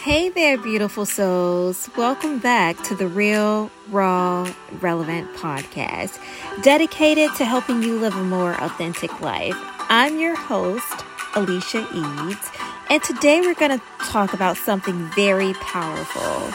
Hey there, beautiful souls. Welcome back to the Real, Raw, Relevant podcast, dedicated to helping you live a more authentic life. I'm your host, Alicia Eads, and today we're going to talk about something very powerful.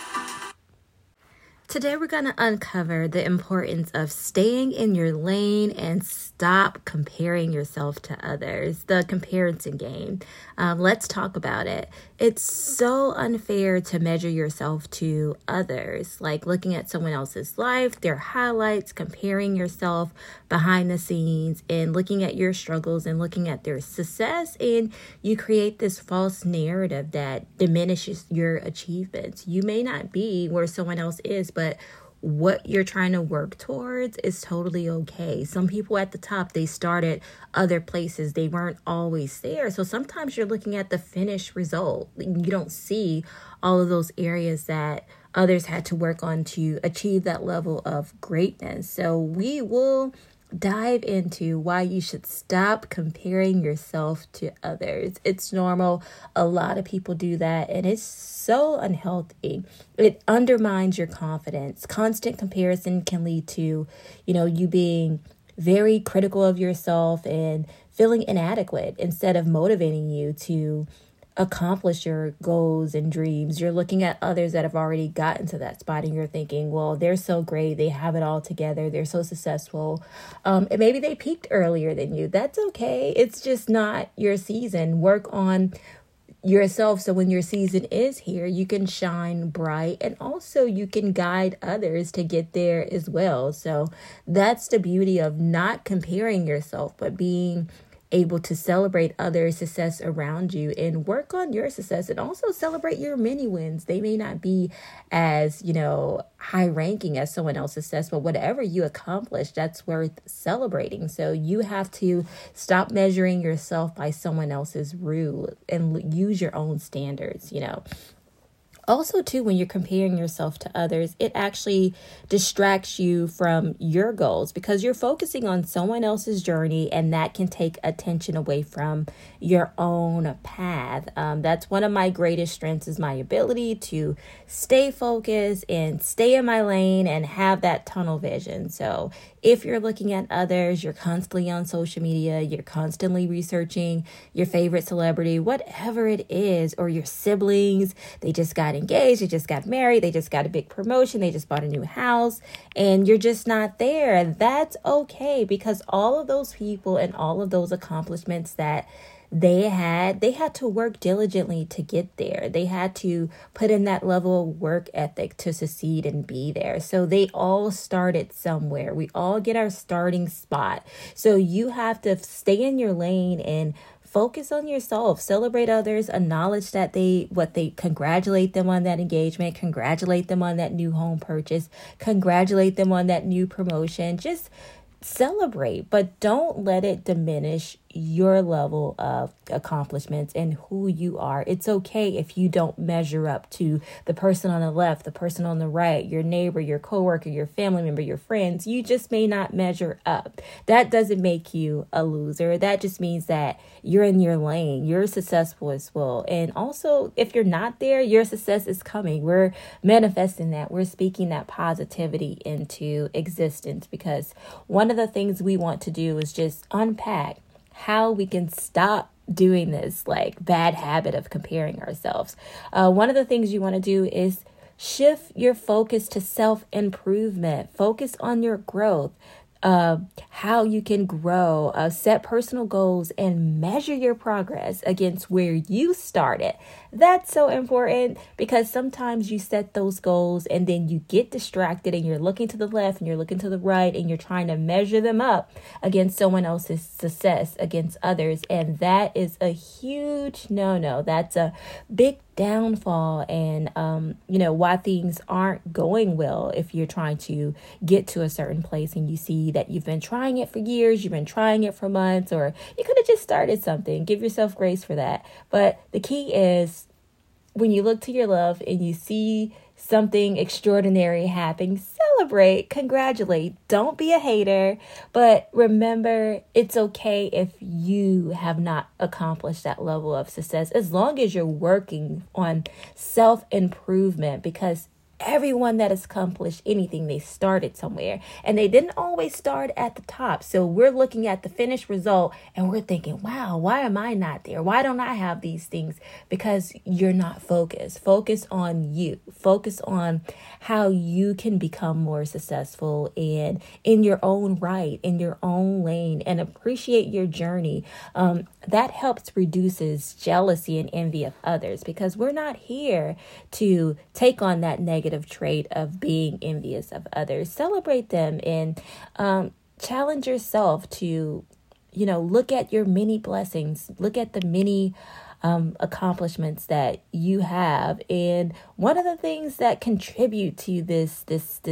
Today we're going to uncover the importance of staying in your lane and stop comparing yourself to others. The comparison game. Let's talk about it. It's so unfair to measure yourself to others, like looking at someone else's life, their highlights, comparing yourself behind the scenes and looking at your struggles and looking at their success. And you create this false narrative that diminishes your achievements. You may not be where someone else is, but what you're trying to work towards is totally okay. Some people at the top, they started other places. They weren't always there. So sometimes you're looking at the finished result. You don't see all of those areas that others had to work on to achieve that level of greatness. So we will dive into why you should stop comparing yourself to others. It's normal. A lot of people do that, and it's so unhealthy. It undermines your confidence. Constant comparison can lead to, you being very critical of yourself and feeling inadequate instead of motivating you to accomplish your goals and dreams. You're looking at others that have already gotten to that spot and you're thinking, well, they're so great. They have it all together. They're so successful. And maybe they peaked earlier than you. That's okay. It's just not your season. Work on yourself so when your season is here, you can shine bright and also you can guide others to get there as well. So that's the beauty of not comparing yourself, but being able to celebrate others' success around you and work on your success and also celebrate your mini wins. They may not be as, high ranking as someone else's success, but whatever you accomplish, that's worth celebrating. So you have to stop measuring yourself by someone else's rule and use your own standards, Also, too, when you're comparing yourself to others, it actually distracts you from your goals because you're focusing on someone else's journey and that can take attention away from your own path. That's one of my greatest strengths is my ability to stay focused and stay in my lane and have that tunnel vision. So if you're looking at others, you're constantly on social media, you're constantly researching your favorite celebrity, whatever it is, or your siblings, they just got engaged, they just got married, they just got a big promotion, they just bought a new house, and you're just not there. That's okay because all of those people and all of those accomplishments that they had to work diligently to get there. They had to put in that level of work ethic to succeed and be there. So they all started somewhere. We all get our starting spot. So you have to stay in your lane and focus on yourself, celebrate others, acknowledge that they congratulate them on that engagement, congratulate them on that new home purchase, congratulate them on that new promotion. Just celebrate, but don't let it diminish your level of accomplishments and who you are. It's okay if you don't measure up to the person on the left, the person on the right, your neighbor, your coworker, your family member, your friends. You just may not measure up. That doesn't make you a loser. That just means that you're in your lane. You're successful as well. And also, if you're not there, your success is coming. We're manifesting that. We're speaking that positivity into existence because one of the things we want to do is just unpack how we can stop doing this bad habit of comparing ourselves. One of the things you want to do is shift your focus to self-improvement. Focus on your growth. How you can grow, set personal goals and measure your progress against where you started. That's so important because sometimes you set those goals and then you get distracted and you're looking to the left and you're looking to the right and you're trying to measure them up against someone else's success, against others. And that is a huge no-no. That's a big downfall and, why things aren't going well if you're trying to get to a certain place and you see that you've been trying it for years, you've been trying it for months, or you could have just started something. Give yourself grace for that. But the key is when you look to your left and you see something extraordinary happening, celebrate, congratulate. Don't be a hater, but remember, it's okay if you have not accomplished that level of success, as long as you're working on self-improvement, because everyone that has accomplished anything, they started somewhere, and they didn't always start at the top. So we're looking at the finished result and we're thinking, wow, why am I not there? Why don't I have these things? Because you're not focused. Focus on you. Focus on how you can become more successful and in your own right, in your own lane, and appreciate your journey. That helps reduces jealousy and envy of others, because we're not here to take on that negative trait of being envious of others. Celebrate them and challenge yourself to, look at your many blessings, look at the many accomplishments that you have. And one of the things that contribute to this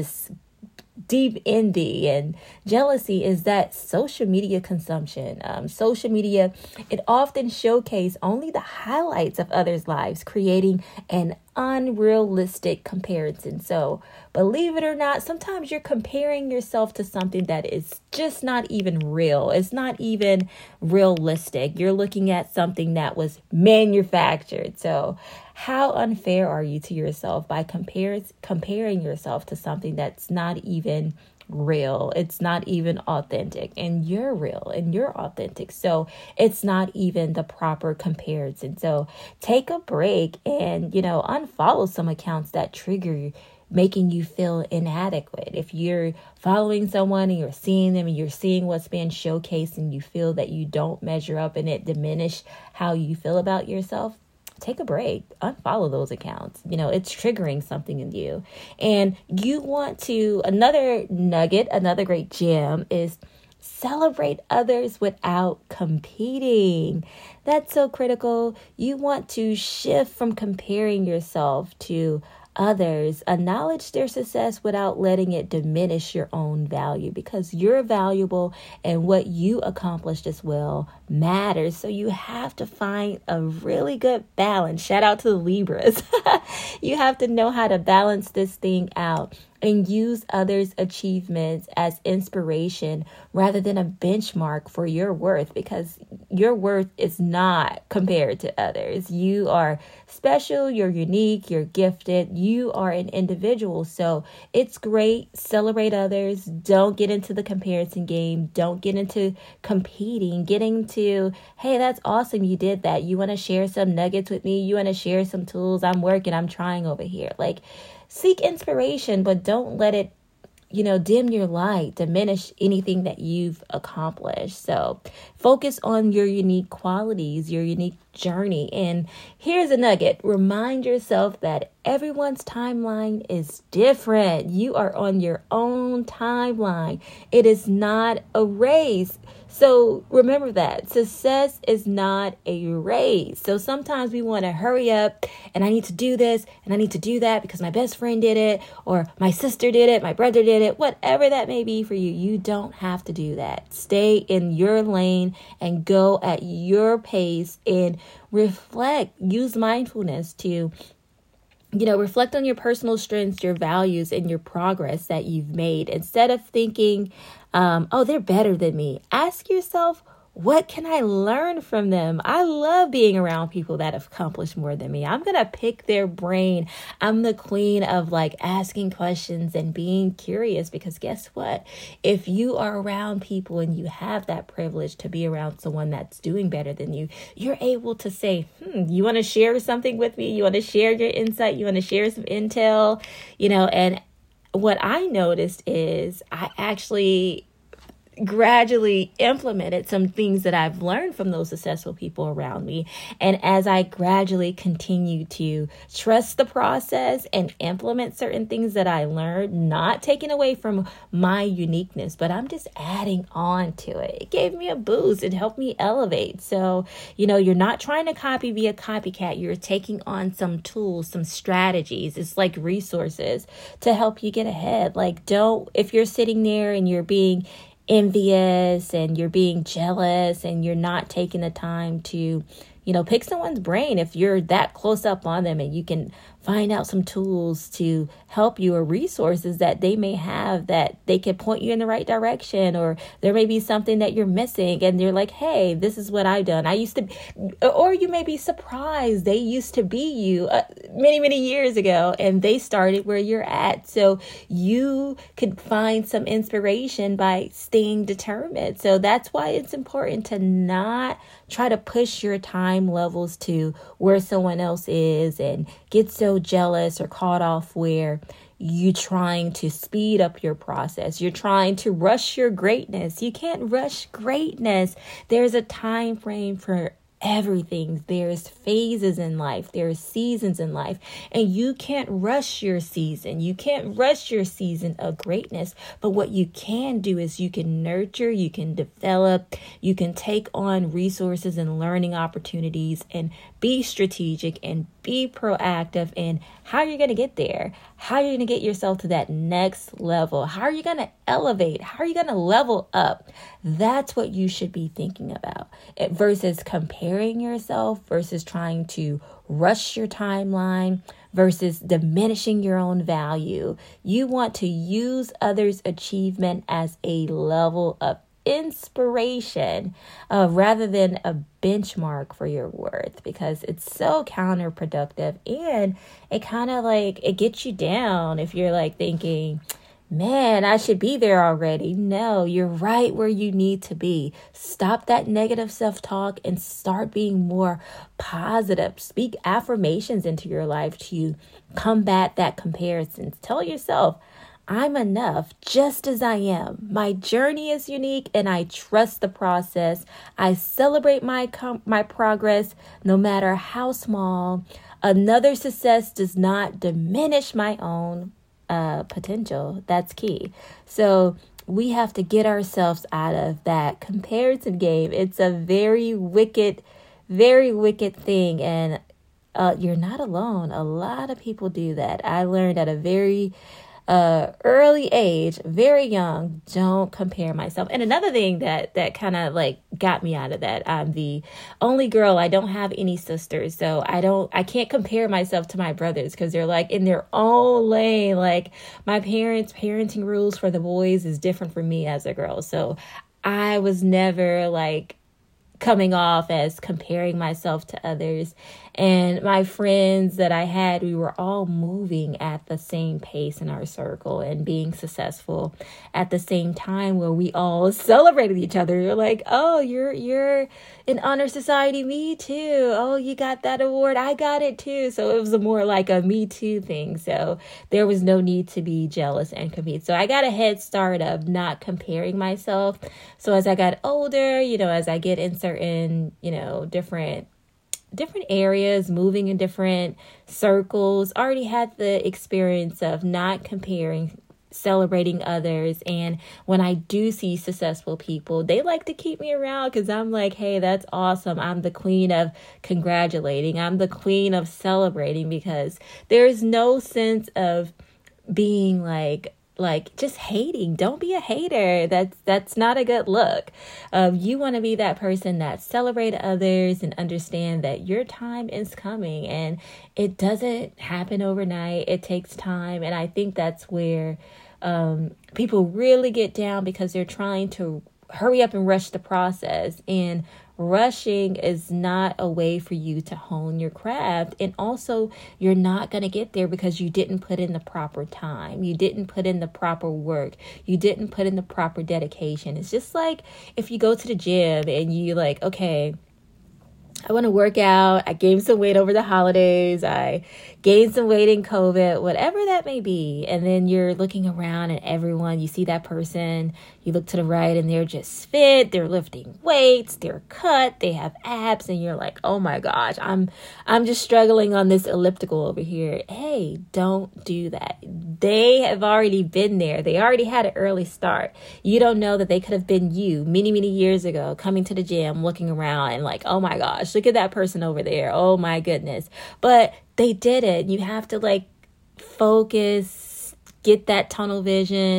deep envy and jealousy is that social media consumption. Social media, it often showcases only the highlights of others' lives, creating an unrealistic comparison. So believe it or not, sometimes you're comparing yourself to something that is just not even real. It's not even realistic. You're looking at something that was manufactured. So how unfair are you to yourself by comparing yourself to something that's not even real? It's not even authentic, and you're real and you're authentic. So it's not even the proper comparison. So take a break and, unfollow some accounts that trigger you, making you feel inadequate. If you're following someone and you're seeing them and you're seeing what's being showcased and you feel that you don't measure up and it diminish how you feel about yourself, take a break, unfollow those accounts. It's triggering something in you. And you want to, another nugget, another great gem is celebrate others without competing. That's so critical. You want to shift from comparing yourself to others. Acknowledge their success without letting it diminish your own value, because you're valuable and what you accomplished as well matters. So you have to find a really good balance. Shout out to the Libras. You have to know how to balance this thing out and use others' achievements as inspiration rather than a benchmark for your worth, because your worth is not compared to others. You are special, you're unique, you're gifted, you are an individual. So it's great. Celebrate others. Don't get into the comparison game. Don't get into competing. Get into, hey, that's awesome. You did that. You want to share some nuggets with me? You want to share some tools? I'm trying over here. Seek inspiration, but don't let it, dim your light, diminish anything that you've accomplished. So focus on your unique qualities, your unique journey. And here's a nugget. Remind yourself that everyone's timeline is different. You are on your own timeline. It is not a race. So remember that success is not a race. So sometimes we want to hurry up and I need to do this and I need to do that because my best friend did it or my sister did it, my brother did it, whatever that may be for you. You don't have to do that. Stay in your lane and go at your pace and reflect. Use mindfulness to reflect on your personal strengths, your values, and your progress that you've made. Instead of thinking, oh, they're better than me. Ask yourself, what can I learn from them? I love being around people that have accomplished more than me. I'm going to pick their brain. I'm the queen of asking questions and being curious, because guess what? If you are around people and you have that privilege to be around someone that's doing better than you, you're able to say, you want to share something with me? You want to share your insight? You want to share some intel? And what I noticed is I actually gradually implemented some things that I've learned from those successful people around me. And as I gradually continue to trust the process and implement certain things that I learned, not taking away from my uniqueness, but I'm just adding on to it. It gave me a boost. It helped me elevate. So, you're not trying to be a copycat. You're taking on some tools, some strategies. It's like resources to help you get ahead. If you're sitting there and you're being envious and you're being jealous and you're not taking the time to, pick someone's brain if you're that close up on them, and you can find out some tools to help you, or resources that they may have that they can point you in the right direction. Or there may be something that you're missing and you're like, hey, this is what I've done. I used to, or you may be surprised they used to be you many, many years ago, and they started where you're at. So you could find some inspiration by staying determined. So that's why it's important to not try to push your time levels to where someone else is and get so jealous or caught off where you trying to speed up your process. You're trying to rush your greatness. You can't rush greatness. There's a time frame for everything. There's phases in life. There's seasons in life, and you can't rush your season. You can't rush your season of greatness. But what you can do is you can nurture, you can develop, you can take on resources and learning opportunities, and be strategic and be proactive in how you're going to get there, how you're going to get yourself to that next level, how are you going to elevate, how are you going to level up. That's what you should be thinking about, versus comparing yourself, versus trying to rush your timeline, versus diminishing your own value. You want to use others' achievement as a level of inspiration rather than a benchmark for your worth, because it's so counterproductive, and it kind of it gets you down if you're thinking, man, I should be there already. No, you're right where you need to be. Stop that negative self-talk and start being more positive. Speak affirmations into your life to combat that comparison. Tell yourself, I'm enough just as I am. My journey is unique, and I trust the process. I celebrate my progress, no matter how small. Another success does not diminish my own potential. That's key. So we have to get ourselves out of that comparison game. It's a very wicked thing, and you're not alone. A lot of people do that. I learned at a very early age, very young, don't compare myself. And another thing that kind of got me out of that, I'm the only girl. I don't have any sisters, so I can't compare myself to my brothers because they're in their own lane. My parents' parenting rules for the boys is different from me as a girl. So I was never coming off as comparing myself to others. And my friends that I had, we were all moving at the same pace in our circle and being successful at the same time, where we all celebrated each other. You're like, oh, you're in honor society. Me too. Oh, you got that award. I got it too. So it was more like a me too thing. So there was no need to be jealous and compete. So I got a head start of not comparing myself. So as I got older, as I get in certain, different areas, moving in different circles, already had the experience of not comparing, celebrating others. And when I do see successful people, they like to keep me around because I'm like, hey, that's awesome. I'm the queen of congratulating. I'm the queen of celebrating, because there's no sense of being just hating. Don't be a hater. That's not a good look. You want to be that person that celebrate others and understand that your time is coming, and it doesn't happen overnight. It takes time. And I think that's where people really get down, because they're trying to hurry up and rush the process. And rushing is not a way for you to hone your craft. And also, you're not going to get there because you didn't put in the proper time. You didn't put in the proper work. You didn't put in the proper dedication. It's just like if you go to the gym and you okay, I want to work out. I gained some weight over the holidays. I gained some weight in COVID, whatever that may be. And then you're looking around and everyone, you see that person, you look to the right and they're just fit. They're lifting weights. They're cut. They have abs. And you're like, oh my gosh, I'm just struggling on this elliptical over here. Hey, don't do that. They have already been there. They already had an early start. You don't know that they could have been you many, many years ago, coming to the gym, looking around and oh my gosh, look at that person over there. Oh my goodness. But they did it. You have to focus, get that tunnel vision,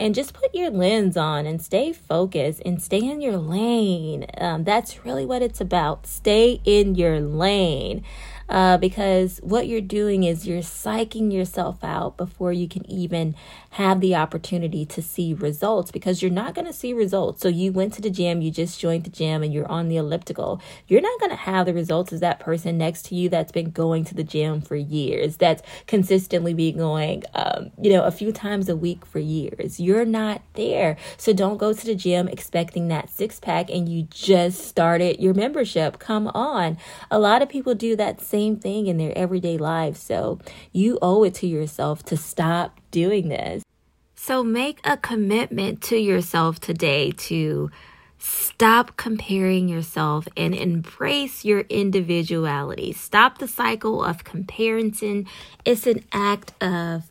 and just put your lens on and stay focused and stay in your lane. That's really what it's about. Stay in your lane. Because what you're doing is you're psyching yourself out before you can even have the opportunity to see results, because you're not going to see results. So you went to the gym, you just joined the gym, and you're on the elliptical. You're not going to have the results as that person next to you that's been going to the gym for years, that's consistently been going, a few times a week for years. You're not there. So don't go to the gym expecting that six pack and you just started your membership. Come on. A lot of people do that same thing in their everyday lives. So you owe it to yourself to stop doing this. So make a commitment to yourself today to stop comparing yourself and embrace your individuality. Stop the cycle of comparison. It's an act of,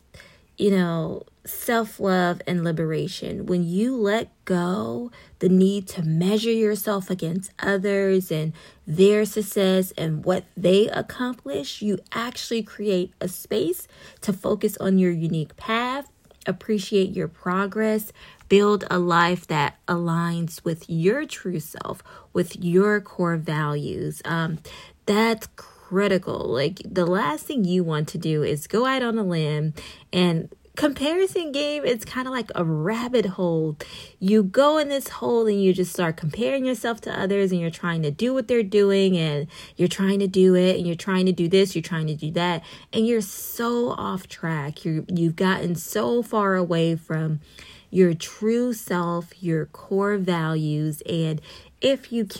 self-love and liberation. When you let go the need to measure yourself against others and their success and what they accomplish, you actually create a space to focus on your unique path, appreciate your progress, build a life that aligns with your true self, with your core values. That's critical. Like, the last thing you want to do is go out on a limb and comparison game. It's kind of like a rabbit hole. You go in this hole and you just start comparing yourself to others, and you're trying to do what they're doing, and you're trying to do it, and you're trying to do this, you're trying to do that, and you're so off track. You've gotten so far away from your true self, your core values. And if you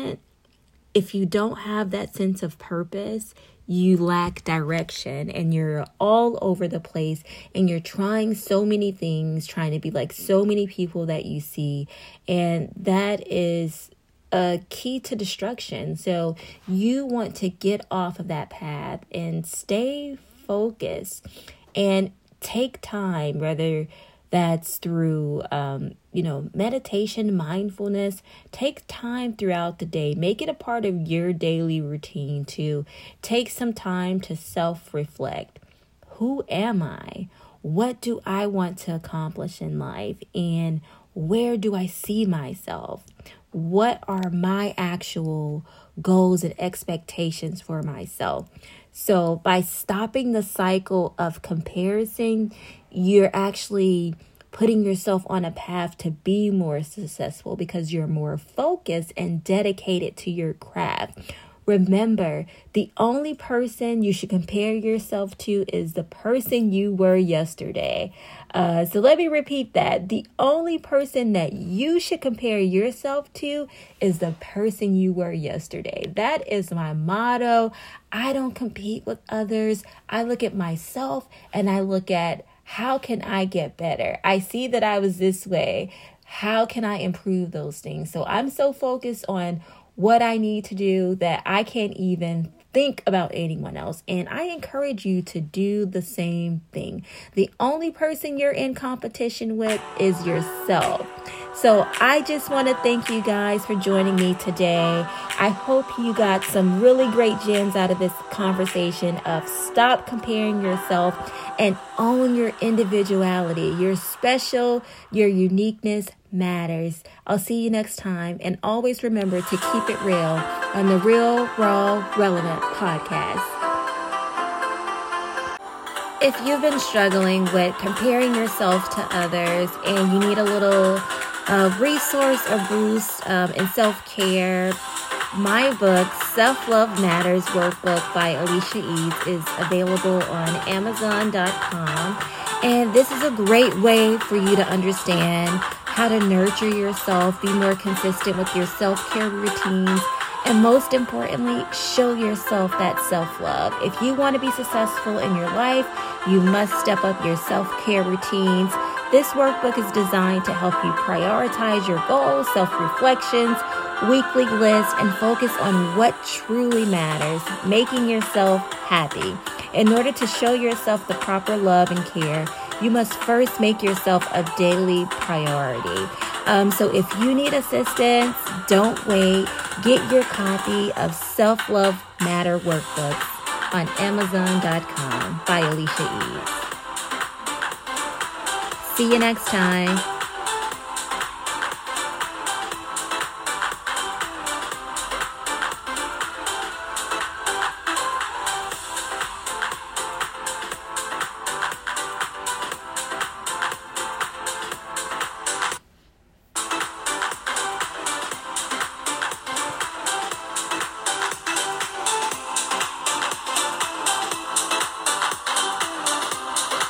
don't have that sense of purpose, you lack direction, and you're all over the place, and you're trying so many things, trying to be like so many people that you see. And that is a key to destruction. So you want to get off of that path and stay focused and take time, whether that's through, meditation, mindfulness. Take time throughout the day. Make it a part of your daily routine to take some time to self-reflect. Who am I? What do I want to accomplish in life? And where do I see myself? What are my actual goals and expectations for myself? So by stopping the cycle of comparison, you're actually putting yourself on a path to be more successful because you're more focused and dedicated to your craft. Remember, the only person you should compare yourself to is the person you were yesterday. So let me repeat that. The only person that you should compare yourself to is the person you were yesterday. That is my motto. I don't compete with others. I look at myself and I look at, how can I get better? I see that I was this way. How can I improve those things? So I'm so focused on what I need to do that I can't even think about anyone else. And I encourage you to do the same thing. The only person you're in competition with is yourself. So I just want to thank you guys for joining me today. I hope you got some really great gems out of this conversation of stop comparing yourself and own your individuality. You're special. Your uniqueness matters. I'll see you next time. And always remember to keep it real on the Real, Raw, Relevant podcast. If you've been struggling with comparing yourself to others and you need a little resource or boost in self-care, my book, Self-Love Matters Workbook by Alicia Eads, is available on Amazon.com. And this is a great way for you to understand how to nurture yourself, be more consistent with your self-care routines, and most importantly, show yourself that self-love. If you want to be successful in your life, you must step up your self-care routines. This workbook is designed to help you prioritize your goals, self-reflections, weekly lists, and focus on what truly matters, making yourself happy. In order to show yourself the proper love and care, you must first make yourself a daily priority. So if you need assistance, don't wait. Get your copy of Self-Love Matter Workbook on Amazon.com by Alicia Eads. See you next time.